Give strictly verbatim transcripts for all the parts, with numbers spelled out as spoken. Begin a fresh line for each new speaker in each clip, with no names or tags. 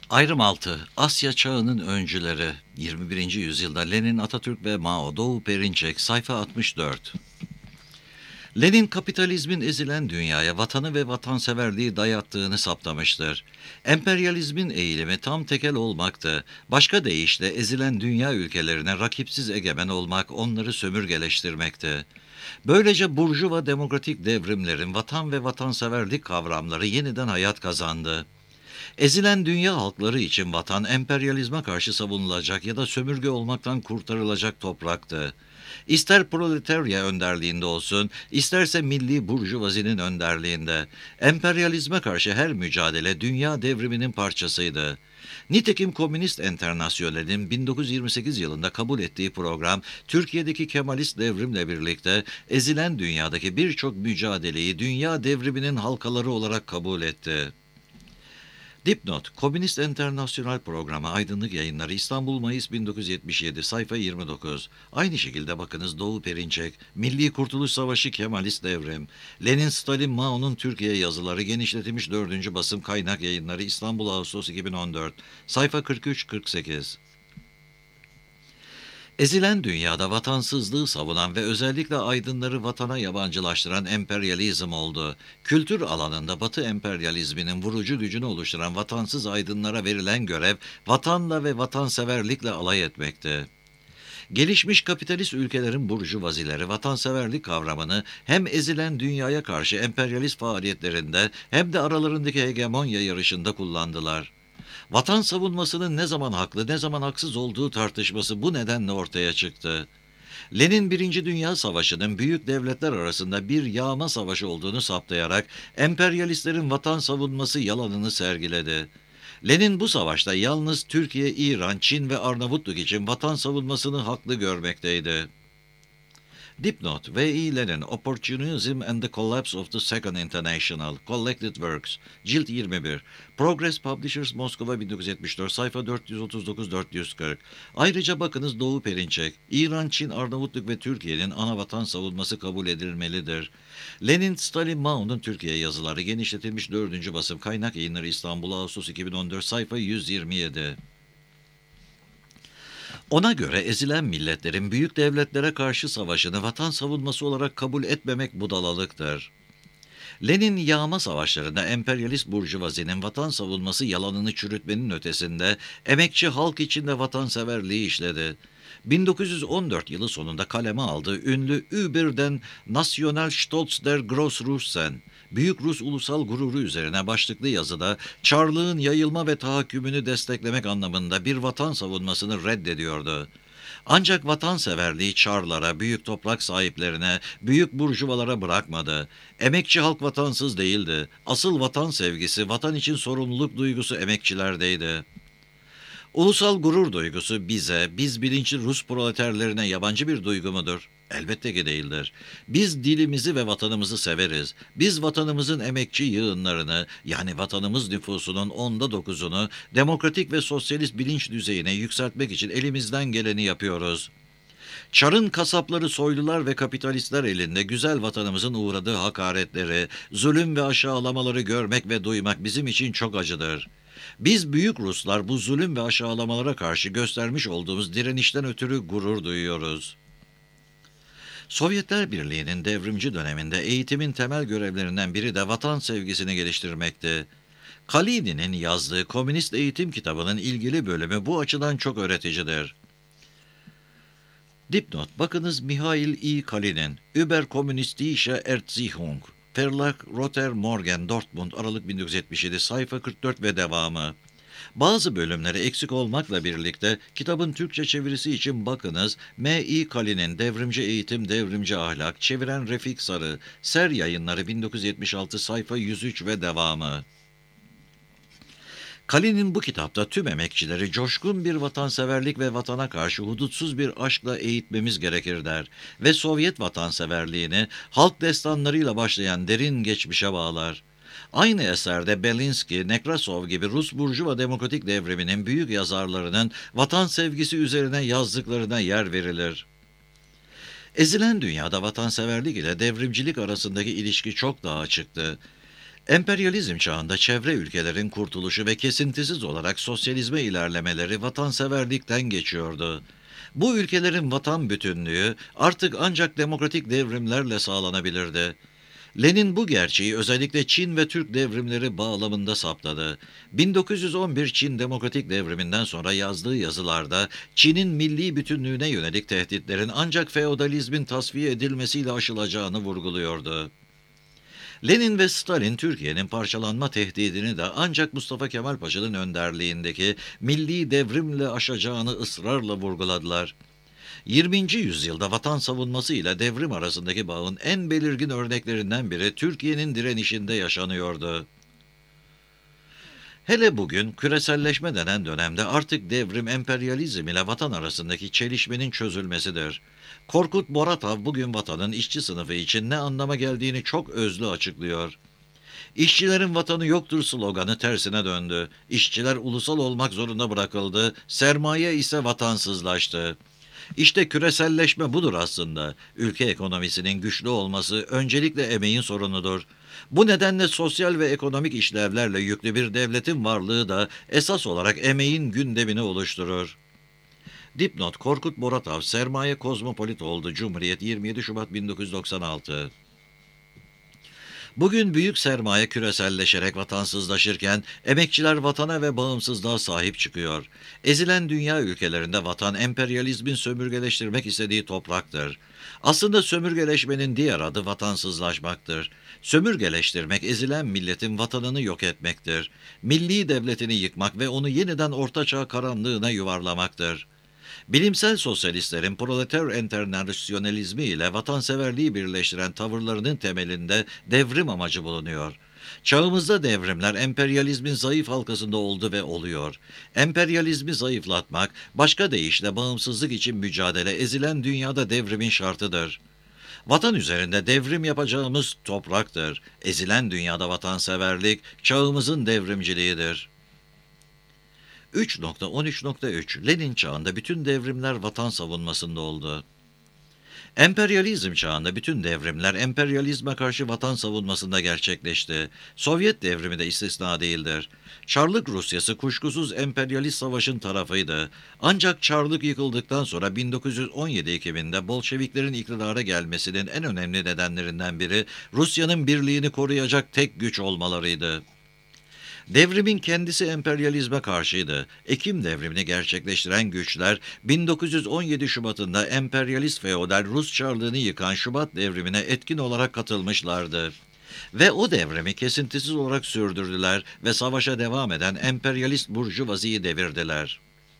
Ayrım altı. Asya Çağı'nın öncüleri. yirmi birinci yüzyılda Lenin, Atatürk ve Mao. Doğu Perinçek. Sayfa altmış dört. Lenin kapitalizmin ezilen dünyaya vatanı ve vatanseverliği dayattığını saptamıştır. Emperyalizmin eğilimi tam tekel olmaktı. Başka deyişle ezilen dünya ülkelerine rakipsiz egemen olmak, onları sömürgeleştirmekti. Böylece burjuva demokratik devrimlerin vatan ve vatanseverlik kavramları yeniden hayat kazandı. Ezilen dünya halkları için vatan emperyalizme karşı savunulacak ya da sömürge olmaktan kurtarılacak topraktı. İster proletarya önderliğinde olsun, isterse milli burjuvazinin önderliğinde, emperyalizme karşı her mücadele dünya devriminin parçasıydı. Nitekim Komünist Enternasyonel'in bin dokuz yüz yirmi sekiz yılında kabul ettiği program, Türkiye'deki Kemalist devrimle birlikte ezilen dünyadaki birçok mücadeleyi dünya devriminin halkaları olarak kabul etti. Dipnot: Komünist Enternasyonel Programı, Aydınlık Yayınları, İstanbul, Mayıs bin dokuz yüz yetmiş yedi, sayfa yirmi dokuz. Aynı şekilde bakınız Doğu Perinçek, Milli Kurtuluş Savaşı, Kemalist Devrim, Lenin, Stalin, Mao'nun Türkiye yazıları, genişletilmiş dördüncü basım, Kaynak Yayınları, İstanbul, Ağustos iki bin on dört, sayfa kırk üç kırk sekiz. Ezilen dünyada vatansızlığı savunan ve özellikle aydınları vatana yabancılaştıran emperyalizm oldu. Kültür alanında Batı emperyalizminin vurucu gücünü oluşturan vatansız aydınlara verilen görev, vatanla ve vatanseverlikle alay etmekti. Gelişmiş kapitalist ülkelerin burjuvazileri vatanseverlik kavramını hem ezilen dünyaya karşı emperyalist faaliyetlerinde hem de aralarındaki hegemonya yarışında kullandılar. Vatan savunmasının ne zaman haklı, ne zaman haksız olduğu tartışması bu nedenle ortaya çıktı. Lenin Birinci Dünya Savaşı'nın büyük devletler arasında bir yağma savaşı olduğunu saptayarak emperyalistlerin vatan savunması yalanını sergiledi. Lenin bu savaşta yalnız Türkiye, İran, Çin ve Arnavutluk için vatan savunmasını haklı görmekteydi. Dipnot: V E Lenin, Opportunism and the Collapse of the Second International, Collected Works, Cilt yirmi bir, Progress Publishers, Moskova bin dokuz yüz yetmiş dört, sayfa dört yüz otuz dokuz dört yüz kırk. Ayrıca bakınız Doğu Perinçek, İran, Çin, Arnavutluk ve Türkiye'nin ana vatan savunması kabul edilmelidir. Lenin, Stalin, Mao'nun Türkiye yazıları, genişletilmiş dördüncü basım, Kaynak Yayınları, İstanbul, Ağustos iki bin on dört, sayfa yüz yirmi yedi. Ona göre ezilen milletlerin büyük devletlere karşı savaşını vatan savunması olarak kabul etmemek budalalıktır. Lenin yağma savaşlarında emperyalist burjuvazinin vatan savunması yalanını çürütmenin ötesinde emekçi halk içinde vatanseverliği işledi. bin dokuz yüz on dört yılı sonunda kaleme aldığı ünlü Über den Nationalstolz der Großrussen, Büyük Rus ulusal gururu üzerine başlıklı yazıda Çarlığın yayılma ve tahakkümünü desteklemek anlamında bir vatan savunmasını reddediyordu. Ancak vatanseverliği Çarlara, büyük toprak sahiplerine, büyük burjuvalara bırakmadı. Emekçi halk vatansız değildi. Asıl vatan sevgisi, vatan için sorumluluk duygusu emekçilerdeydi. Ulusal gurur duygusu bize, biz bilinçli Rus proleterlerine yabancı bir duygu mudur? Elbette ki değildir. Biz dilimizi ve vatanımızı severiz. Biz vatanımızın emekçi yığınlarını, yani vatanımız nüfusunun onda dokuzunu demokratik ve sosyalist bilinç düzeyine yükseltmek için elimizden geleni yapıyoruz. Çarın kasapları, soylular ve kapitalistler elinde güzel vatanımızın uğradığı hakaretleri, zulüm ve aşağılamaları görmek ve duymak bizim için çok acıdır. Biz büyük Ruslar bu zulüm ve aşağılamalara karşı göstermiş olduğumuz direnişten ötürü gurur duyuyoruz. Sovyetler Birliği'nin devrimci döneminde eğitimin temel görevlerinden biri de vatan sevgisini geliştirmekti. Kalini'nin yazdığı Komünist Eğitim kitabının ilgili bölümü bu açıdan çok öğreticidir. Dipnot: bakınız Mihail I. Kalinin, Überkommunistische Erziehung, Verlag Roter Morgen, Dortmund, Aralık bin dokuz yüz yetmiş yedi, sayfa kırk dört ve devamı. Bazı bölümleri eksik olmakla birlikte kitabın Türkçe çevirisi için bakınız M İ Kalinin Devrimci Eğitim, Devrimci Ahlak, çeviren Refik Sarı, Ser Yayınları, bin dokuz yüz yetmiş altı, sayfa yüz üç ve devamı. Kalinin bu kitapta tüm emekçileri coşkun bir vatanseverlik ve vatana karşı hudutsuz bir aşkla eğitmemiz gerekir der ve Sovyet vatanseverliğini halk destanlarıyla başlayan derin geçmişe bağlar. Aynı eserde Belinsky, Nekrasov gibi Rus Burjuva Demokratik Devriminin büyük yazarlarının vatan sevgisi üzerine yazdıklarına yer verilir. Ezilen dünyada vatanseverlik ile devrimcilik arasındaki ilişki çok daha açıktı. Emperyalizm çağında çevre ülkelerin kurtuluşu ve kesintisiz olarak sosyalizme ilerlemeleri vatanseverlikten geçiyordu. Bu ülkelerin vatan bütünlüğü artık ancak demokratik devrimlerle sağlanabilirdi. Lenin bu gerçeği özellikle Çin ve Türk devrimleri bağlamında saptadı. bin dokuz yüz on bir Çin Demokratik Devriminden sonra yazdığı yazılarda Çin'in milli bütünlüğüne yönelik tehditlerin ancak feodalizmin tasfiye edilmesiyle aşılacağını vurguluyordu. Lenin ve Stalin Türkiye'nin parçalanma tehdidini de ancak Mustafa Kemal Paşa'nın önderliğindeki milli devrimle aşacağını ısrarla vurguladılar. yirminci yüzyılda vatan savunması ile devrim arasındaki bağın en belirgin örneklerinden biri Türkiye'nin direnişinde yaşanıyordu. Hele bugün küreselleşme denen dönemde artık devrim emperyalizm ile vatan arasındaki çelişmenin çözülmesidir. Korkut Boratav bugün vatanın işçi sınıfı için ne anlama geldiğini çok özlü açıklıyor. İşçilerin vatanı yoktur sloganı tersine döndü. İşçiler ulusal olmak zorunda bırakıldı, sermaye ise vatansızlaştı. İşte küreselleşme budur aslında. Ülke ekonomisinin güçlü olması öncelikle emeğin sorunudur. Bu nedenle sosyal ve ekonomik işlevlerle yüklü bir devletin varlığı da esas olarak emeğin gündemini oluşturur. Dipnot: Korkut Boratav, Sermaye Kozmopolit oldu. Cumhuriyet, yirmi yedi Şubat bin dokuz yüz doksan altı. Bugün büyük sermaye küreselleşerek vatansızlaşırken emekçiler vatana ve bağımsızlığa sahip çıkıyor. Ezilen dünya ülkelerinde vatan emperyalizmin sömürgeleştirmek istediği topraktır. Aslında sömürgeleşmenin diğer adı vatansızlaşmaktır. Sömürgeleştirmek ezilen milletin vatanını yok etmektir. Milli devletini yıkmak ve onu yeniden ortaçağ karanlığına yuvarlamaktır. Bilimsel sosyalistlerin proleter enternasyonalizmi ile vatanseverliği birleştiren tavırlarının temelinde devrim amacı bulunuyor. Çağımızda devrimler emperyalizmin zayıf halkasında oldu ve oluyor. Emperyalizmi zayıflatmak, başka deyişle bağımsızlık için mücadele ezilen dünyada devrimin şartıdır. Vatan üzerinde devrim yapacağımız topraktır. Ezilen dünyada vatanseverlik, çağımızın devrimciliğidir. üç nokta on üç nokta üç Lenin çağında bütün devrimler vatan savunmasında oldu. Emperyalizm çağında bütün devrimler emperyalizme karşı vatan savunmasında gerçekleşti. Sovyet devrimi de istisna değildir. Çarlık Rusyası kuşkusuz emperyalist savaşın tarafıydı. Ancak Çarlık yıkıldıktan sonra bin dokuz yüz on yedi Ekim'inde Bolşeviklerin iktidara gelmesinin en önemli nedenlerinden biri Rusya'nın birliğini koruyacak tek güç olmalarıydı. Devrimin kendisi emperyalizme karşıydı. Ekim devrimini gerçekleştiren güçler bin dokuz yüz on yedi Şubat'ında emperyalist feodal Rus Çarlığını yıkan Şubat devrimine etkin olarak katılmışlardı. Ve o devrimi kesintisiz olarak sürdürdüler ve savaşa devam eden emperyalist burjuvaziyi devirdiler.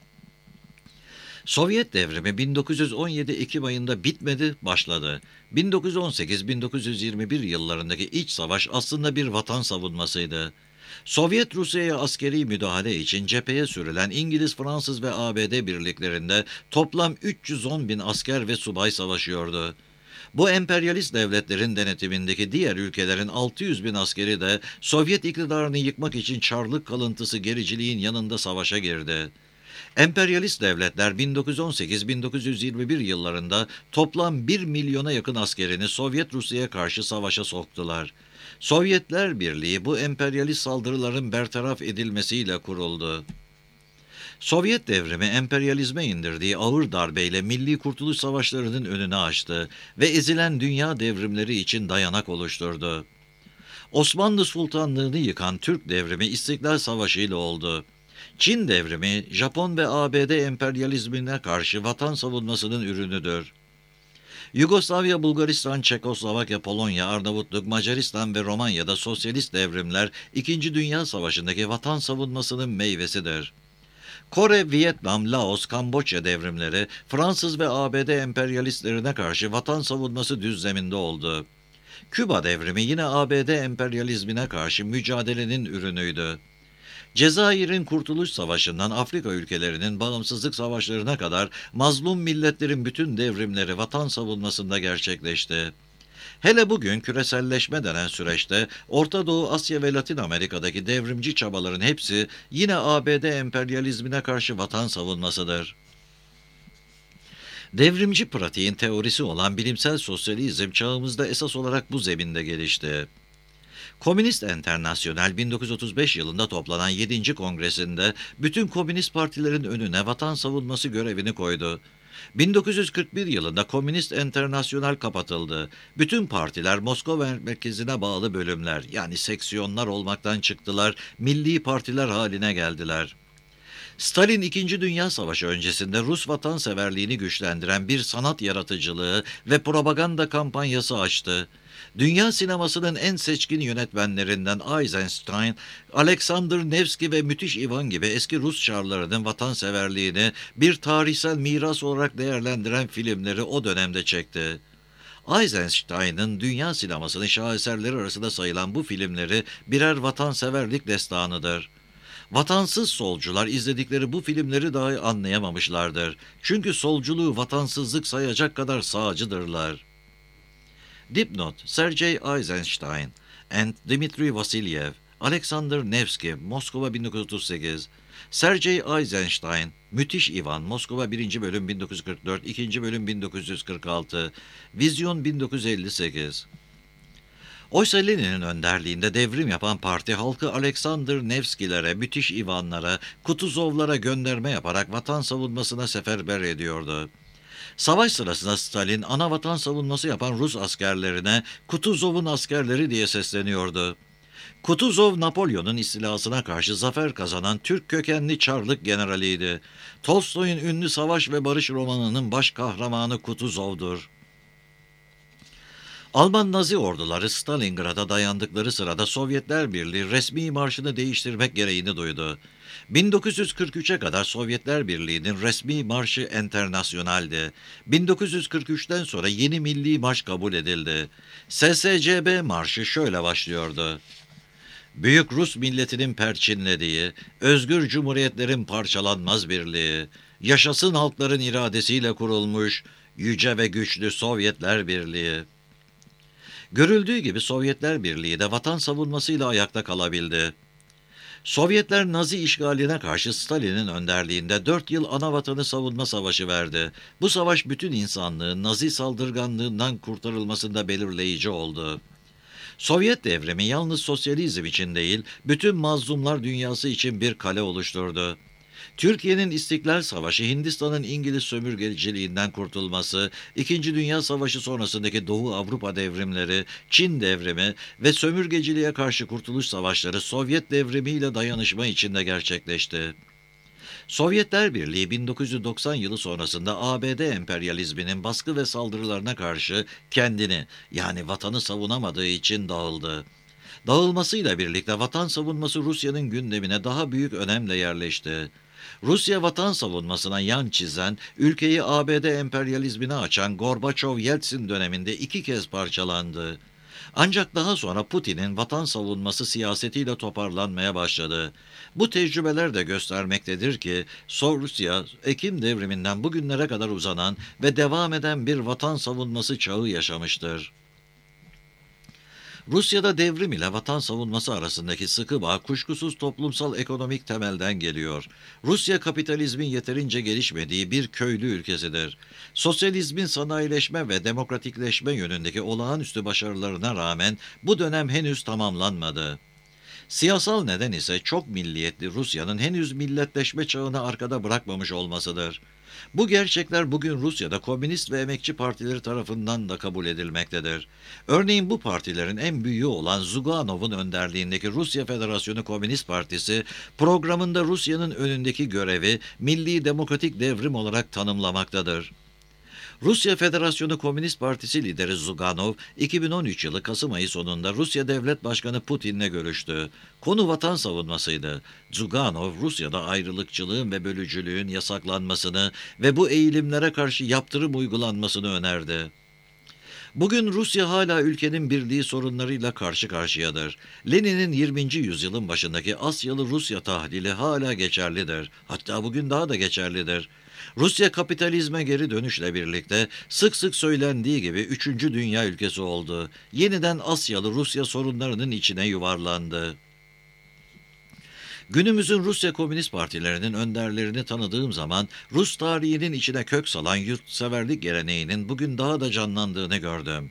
Sovyet devrimi bin dokuz yüz on yedi Ekim ayında bitmedi, başladı. bin dokuz yüz on sekiz bin dokuz yüz yirmi bir yıllarındaki iç savaş aslında bir vatan savunmasıydı. Sovyet Rusya'ya askeri müdahale için cepheye sürülen İngiliz, Fransız ve A B D birliklerinde toplam üç yüz on bin asker ve subay savaşıyordu. Bu emperyalist devletlerin denetimindeki diğer ülkelerin altı yüz bin askeri de Sovyet iktidarını yıkmak için Çarlık kalıntısı gericiliğin yanında savaşa girdi. Emperyalist devletler bin dokuz yüz on sekiz bin dokuz yüz yirmi bir yıllarında toplam bir milyona yakın askerini Sovyet Rusya'ya karşı savaşa soktular. Sovyetler Birliği bu emperyalist saldırıların bertaraf edilmesiyle kuruldu. Sovyet devrimi emperyalizme indirdiği ağır darbeyle milli kurtuluş savaşlarının önünü açtı ve ezilen dünya devrimleri için dayanak oluşturdu. Osmanlı Sultanlığını yıkan Türk devrimi İstiklal Savaşı ile oldu. Çin devrimi Japon ve A B D emperyalizmine karşı vatan savunmasının ürünüdür. Yugoslavya, Bulgaristan, Çekoslovakya, Polonya, Arnavutluk, Macaristan ve Romanya'da sosyalist devrimler İkinci Dünya Savaşı'ndaki vatan savunmasının meyvesidir. Kore, Vietnam, Laos, Kamboçya devrimleri Fransız ve A B D emperyalistlerine karşı vatan savunması düzleminde oldu. Küba devrimi yine A B D emperyalizmine karşı mücadelenin ürünüydü. Cezayir'in Kurtuluş Savaşı'ndan Afrika ülkelerinin bağımsızlık savaşlarına kadar mazlum milletlerin bütün devrimleri vatan savunmasında gerçekleşti. Hele bugün küreselleşme denen süreçte Orta Doğu, Asya ve Latin Amerika'daki devrimci çabaların hepsi yine A B D emperyalizmine karşı vatan savunmasıdır. Devrimci pratiğin teorisi olan bilimsel sosyalizm çağımızda esas olarak bu zeminde gelişti. Komünist Enternasyonel bin dokuz yüz otuz beş yılında toplanan yedinci Kongresinde bütün komünist partilerin önüne vatan savunması görevini koydu. bin dokuz yüz kırk bir yılında Komünist Enternasyonel kapatıldı. Bütün partiler Moskova merkezine bağlı bölümler yani seksiyonlar olmaktan çıktılar, milli partiler haline geldiler. Stalin İkinci Dünya Savaşı öncesinde Rus vatanseverliğini güçlendiren bir sanat yaratıcılığı ve propaganda kampanyası açtı. Dünya sinemasının en seçkin yönetmenlerinden Eisenstein, Alexander Nevsky ve Müthiş İvan gibi eski Rus çarlarının vatanseverliğini bir tarihsel miras olarak değerlendiren filmleri o dönemde çekti. Eisenstein'ın dünya sinemasının şaheserleri arasında sayılan bu filmleri birer vatanseverlik destanıdır. Vatansız solcular izledikleri bu filmleri dahi anlayamamışlardır. Çünkü solculuğu vatansızlık sayacak kadar sağcıdırlar. Dipnot: Sergey Eisenstein and Dmitri Vasilyev, Alexander Nevsky, Moskova bin dokuz yüz otuz sekiz. Sergey Eisenstein, Müthiş İvan, Moskova birinci bölüm bin dokuz yüz kırk dört, ikinci bölüm bin dokuz yüz kırk altı, Vizyon bin dokuz yüz elli sekiz. Oysa Lenin'in önderliğinde devrim yapan parti halkı Alexander Nevskilere, Müthiş İvanlara, Kutuzovlara gönderme yaparak vatan savunmasına seferber ediyordu. Savaş sırasında Stalin ana vatan savunması yapan Rus askerlerine Kutuzov'un askerleri diye sesleniyordu. Kutuzov, Napolyon'un istilasına karşı zafer kazanan Türk kökenli Çarlık generaliydi. Tolstoy'un ünlü Savaş ve Barış romanının baş kahramanı Kutuzov'dur. Alman Nazi orduları Stalingrad'a dayandıkları sırada Sovyetler Birliği resmi marşını değiştirmek gereğini duydu. bin dokuz yüz kırk üçe kadar Sovyetler Birliği'nin resmi marşı Enternasyonal'di. bin dokuz yüz kırk üçten sonra yeni milli marş kabul edildi. S S C B marşı şöyle başlıyordu: Büyük Rus milletinin perçinlediği, özgür cumhuriyetlerin parçalanmaz birliği, yaşasın halkların iradesiyle kurulmuş, yüce ve güçlü Sovyetler Birliği. Görüldüğü gibi Sovyetler Birliği de vatan savunmasıyla ayakta kalabildi. Sovyetler Nazi işgaline karşı Stalin'in önderliğinde dört yıl anavatanı savunma savaşı verdi. Bu savaş bütün insanlığın Nazi saldırganlığından kurtarılmasında belirleyici oldu. Sovyet devrimi yalnız sosyalizm için değil, bütün mazlumlar dünyası için bir kale oluşturdu. Türkiye'nin İstiklal Savaşı, Hindistan'ın İngiliz sömürgeciliğinden kurtulması, İkinci Dünya Savaşı sonrasındaki Doğu Avrupa devrimleri, Çin devrimi ve sömürgeciliğe karşı kurtuluş savaşları Sovyet devrimiyle dayanışma içinde gerçekleşti. Sovyetler Birliği bin dokuz yüz doksan yılı sonrasında A B D emperyalizminin baskı ve saldırılarına karşı kendini, yani vatanı savunamadığı için dağıldı. Dağılmasıyla birlikte vatan savunması Rusya'nın gündemine daha büyük önemle yerleşti. Rusya vatan savunmasına yan çizen, ülkeyi A B D emperyalizmine açan Gorbaçov-Yeltsin döneminde iki kez parçalandı. Ancak daha sonra Putin'in vatan savunması siyasetiyle toparlanmaya başladı. Bu tecrübeler de göstermektedir ki Rusya, Ekim devriminden bugünlere kadar uzanan ve devam eden bir vatan savunması çağı yaşamıştır. Rusya'da devrim ile vatan savunması arasındaki sıkı bağ kuşkusuz toplumsal ekonomik temelden geliyor. Rusya kapitalizmin yeterince gelişmediği bir köylü ülkesidir. Sosyalizmin sanayileşme ve demokratikleşme yönündeki olağanüstü başarılarına rağmen bu dönem henüz tamamlanmadı. Siyasal neden ise çok milliyetli Rusya'nın henüz milletleşme çağını arkada bırakmamış olmasıdır. Bu gerçekler bugün Rusya'da komünist ve emekçi partileri tarafından da kabul edilmektedir. Örneğin bu partilerin en büyüğü olan Zuganov'un önderliğindeki Rusya Federasyonu Komünist Partisi, programında Rusya'nın önündeki görevi milli demokratik devrim olarak tanımlamaktadır. Rusya Federasyonu Komünist Partisi lideri Zuganov, iki bin on üç yılı Kasım ayı sonunda Rusya Devlet Başkanı Putin'le görüştü. Konu vatan savunmasıydı. Zuganov, Rusya'da ayrılıkçılığın ve bölücülüğün yasaklanmasını ve bu eğilimlere karşı yaptırım uygulanmasını önerdi. Bugün Rusya hala ülkenin birliği sorunlarıyla karşı karşıyadır. Lenin'in yirminci yüzyılın başındaki Asyalı Rusya tahlili hala geçerlidir. Hatta bugün daha da geçerlidir. Rusya kapitalizme geri dönüşle birlikte sık sık söylendiği gibi üçüncü dünya ülkesi oldu. Yeniden Asyalı Rusya sorunlarının içine yuvarlandı. Günümüzün Rusya Komünist Partilerinin önderlerini tanıdığım zaman Rus tarihinin içine kök salan yurtseverlik geleneğinin bugün daha da canlandığını gördüm.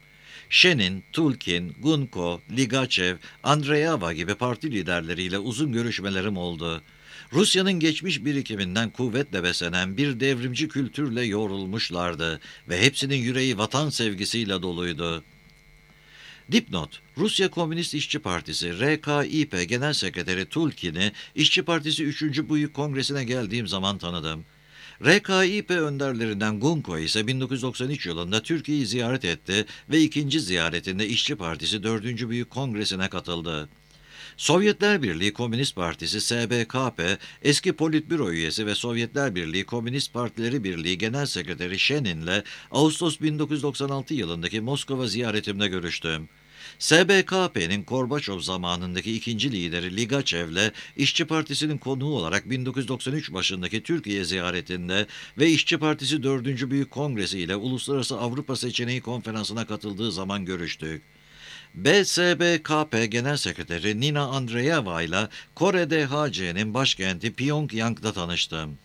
Şenin, Tulkin, Gunko, Ligachev, Andreyeva gibi parti liderleriyle uzun görüşmelerim oldu. Rusya'nın geçmiş birikiminden kuvvetle beslenen bir devrimci kültürle yoğrulmuşlardı ve hepsinin yüreği vatan sevgisiyle doluydu. Dipnot: Rusya Komünist İşçi Partisi R K İ P Genel Sekreteri Tulkin'i İşçi Partisi üçüncü Büyük Kongresi'ne geldiğim zaman tanıdım. R K İ P önderlerinden Gunko ise bin dokuz yüz doksan üç yılında Türkiye'yi ziyaret etti ve ikinci ziyaretinde İşçi Partisi dördüncü Büyük Kongresi'ne katıldı. Sovyetler Birliği Komünist Partisi S B K P eski Politbüro üyesi ve Sovyetler Birliği Komünist Partileri Birliği Genel Sekreteri Şenin'le Ağustos bin dokuz yüz doksan altı yılındaki Moskova ziyaretimde görüştüm. S B K P'nin Gorbaçov zamanındaki ikinci lideri Ligachev'le İşçi Partisi'nin konuğu olarak bin dokuz yüz doksan üç başındaki Türkiye ziyaretinde ve İşçi Partisi dördüncü Büyük Kongresi ile Uluslararası Avrupa Seçeneği Konferansı'na katıldığı zaman görüştük. B S B K P Genel Sekreteri Nina Andreeva ile Kore D H C'nin başkenti Pyongyang'da tanıştım.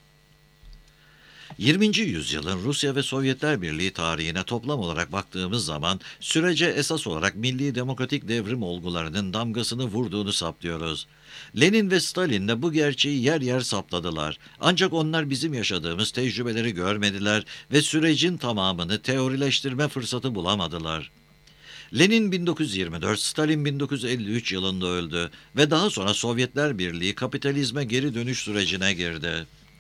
yirminci yüzyılın Rusya ve Sovyetler Birliği tarihine toplam olarak baktığımız zaman sürece esas olarak milli demokratik devrim olgularının damgasını vurduğunu saptıyoruz. Lenin ve Stalin de bu gerçeği yer yer saptadılar. Ancak onlar bizim yaşadığımız tecrübeleri görmediler ve sürecin tamamını teorileştirme fırsatı bulamadılar. Lenin bin dokuz yüz yirmi dört, Stalin bin dokuz yüz elli üç yılında öldü ve daha sonra Sovyetler Birliği kapitalizme geri dönüş sürecine girdi.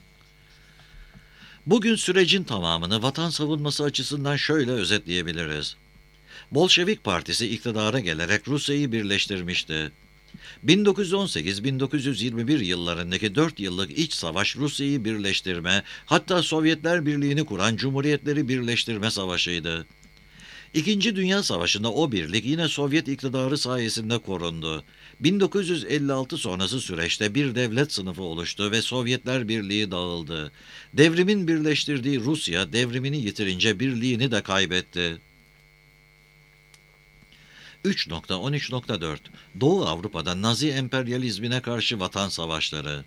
Bugün sürecin tamamını vatan savunması açısından şöyle özetleyebiliriz. Bolşevik Partisi iktidara gelerek Rusya'yı birleştirmişti. bin dokuz yüz on sekiz bin dokuz yüz yirmi bir yıllarındaki dört yıllık iç savaş Rusya'yı birleştirme, hatta Sovyetler Birliği'ni kuran Cumhuriyetleri birleştirme savaşıydı. İkinci Dünya Savaşı'nda o birlik yine Sovyet iktidarı sayesinde korundu. bin dokuz yüz elli altı sonrası süreçte bir devlet sınıfı oluştu ve Sovyetler Birliği dağıldı. Devrimin birleştirdiği Rusya devrimini yitirince birliğini de kaybetti. üç nokta on üç nokta dört Doğu Avrupa'da Nazi emperyalizmine karşı vatan savaşları.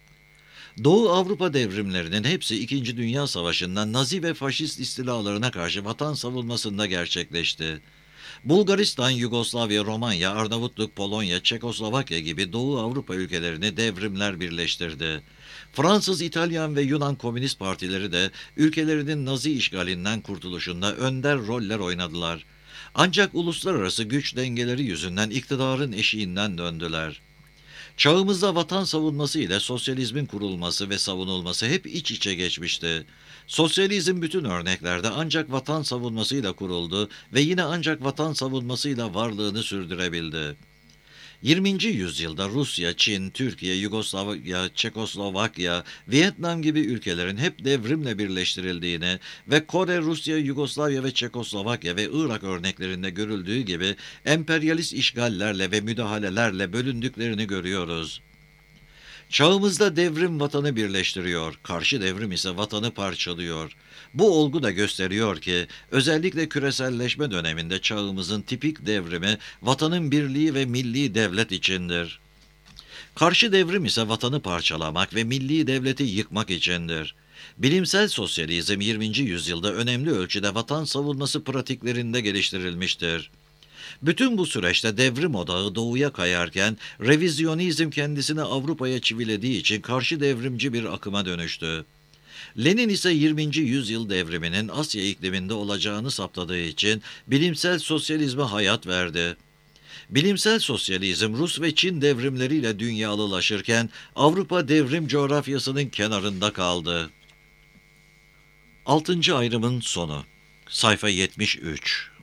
Doğu Avrupa devrimlerinin hepsi İkinci Dünya Savaşı'ndan Nazi ve faşist istilalarına karşı vatan savunmasında gerçekleşti. Bulgaristan, Yugoslavya, Romanya, Arnavutluk, Polonya, Çekoslovakya gibi Doğu Avrupa ülkelerini devrimler birleştirdi. Fransız, İtalyan ve Yunan komünist partileri de ülkelerinin Nazi işgalinden kurtuluşunda önder roller oynadılar. Ancak uluslararası güç dengeleri yüzünden iktidarın eşiğinden döndüler. Çağımızda vatan savunması ile sosyalizmin kurulması ve savunulması hep iç içe geçmişti. Sosyalizm bütün örneklerde ancak vatan savunmasıyla kuruldu ve yine ancak vatan savunmasıyla varlığını sürdürebildi. yirminci yüzyılda Rusya, Çin, Türkiye, Yugoslavya, Çekoslovakya, Vietnam gibi ülkelerin hep devrimle birleştirildiğini ve Kore, Rusya, Yugoslavya ve Çekoslovakya ve Irak örneklerinde görüldüğü gibi emperyalist işgallerle ve müdahalelerle bölündüklerini görüyoruz. Çağımızda devrim vatanı birleştiriyor, karşı devrim ise vatanı parçalıyor. Bu olgu da gösteriyor ki özellikle küreselleşme döneminde çağımızın tipik devrimi vatanın birliği ve milli devlet içindir. Karşı devrim ise vatanı parçalamak ve milli devleti yıkmak içindir. Bilimsel sosyalizm yirminci yüzyılda önemli ölçüde vatan savunması pratiklerinde geliştirilmiştir. Bütün bu süreçte devrim odağı doğuya kayarken revizyonizm kendisini Avrupa'ya çivilediği için karşı devrimci bir akıma dönüştü. Lenin ise yirminci yüzyıl devriminin Asya ikliminde olacağını saptadığı için bilimsel sosyalizme hayat verdi. Bilimsel sosyalizm Rus ve Çin devrimleriyle dünyalılaşırken Avrupa devrim coğrafyasının kenarında kaldı. Altıncı ayrımın sonu. Sayfa yetmiş üç.